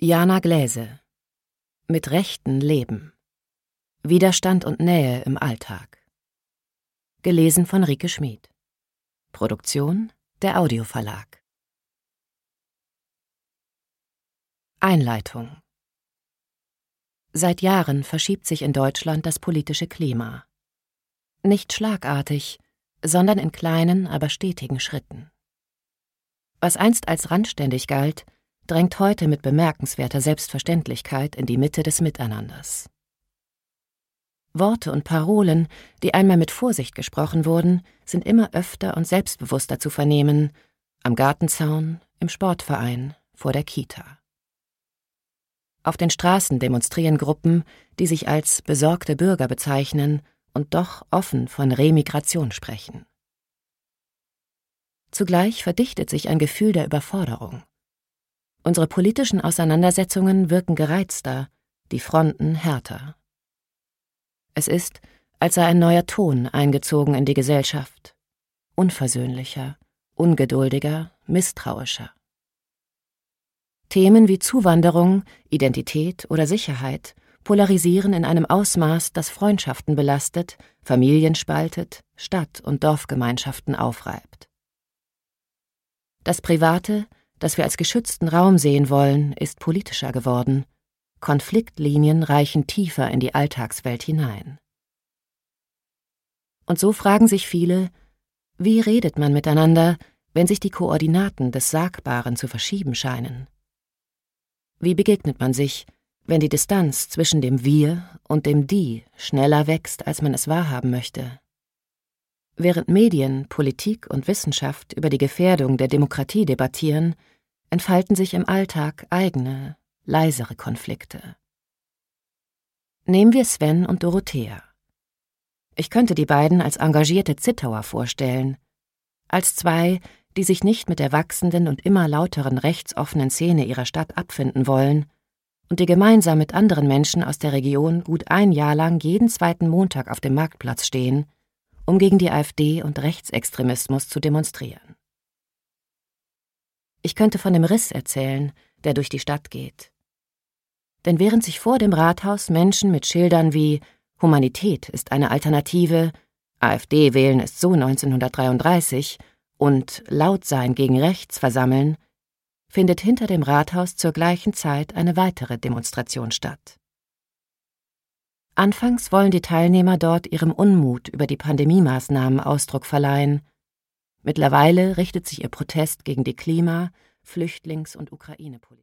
Jana Gläse. Mit Rechten leben. Widerstand und Nähe im Alltag. Gelesen von Rike Schmid. Produktion der Audioverlag. Einleitung. Seit Jahren verschiebt sich in Deutschland das politische Klima. Nicht schlagartig, sondern in kleinen, aber stetigen Schritten. Was einst als randständig galt, drängt heute mit bemerkenswerter Selbstverständlichkeit in die Mitte des Miteinanders. Worte und Parolen, die einmal mit Vorsicht gesprochen wurden, sind immer öfter und selbstbewusster zu vernehmen, am Gartenzaun, im Sportverein, vor der Kita. Auf den Straßen demonstrieren Gruppen, die sich als besorgte Bürger bezeichnen und doch offen von Remigration sprechen. Zugleich verdichtet sich ein Gefühl der Überforderung. Unsere politischen Auseinandersetzungen wirken gereizter, die Fronten härter. Es ist, als sei ein neuer Ton eingezogen in die Gesellschaft. Unversöhnlicher, ungeduldiger, misstrauischer. Themen wie Zuwanderung, Identität oder Sicherheit polarisieren in einem Ausmaß, das Freundschaften belastet, Familien spaltet, Stadt- und Dorfgemeinschaften aufreibt. Das Private, das wir als geschützten Raum sehen wollen, ist politischer geworden. Konfliktlinien reichen tiefer in die Alltagswelt hinein. Und so fragen sich viele, wie redet man miteinander, wenn sich die Koordinaten des Sagbaren zu verschieben scheinen? Wie begegnet man sich, wenn die Distanz zwischen dem Wir und dem Die schneller wächst, als man es wahrhaben möchte? Während Medien, Politik und Wissenschaft über die Gefährdung der Demokratie debattieren, entfalten sich im Alltag eigene, leisere Konflikte. Nehmen wir Sven und Dorothea. Ich könnte die beiden als engagierte Zittauer vorstellen, als zwei, die sich nicht mit der wachsenden und immer lauteren rechtsoffenen Szene ihrer Stadt abfinden wollen und die gemeinsam mit anderen Menschen aus der Region gut ein Jahr lang jeden zweiten Montag auf dem Marktplatz stehen, um gegen die AfD und Rechtsextremismus zu demonstrieren. Ich könnte von dem Riss erzählen, der durch die Stadt geht. Denn während sich vor dem Rathaus Menschen mit Schildern wie »Humanität ist eine Alternative«, »AfD wählen ist so 1933« und »Laut sein gegen rechts« versammeln, findet hinter dem Rathaus zur gleichen Zeit eine weitere Demonstration statt. Anfangs wollen die Teilnehmer dort ihrem Unmut über die Pandemiemaßnahmen Ausdruck verleihen. Mittlerweile richtet sich ihr Protest gegen die Klima-, Flüchtlings- und Ukraine-Politik.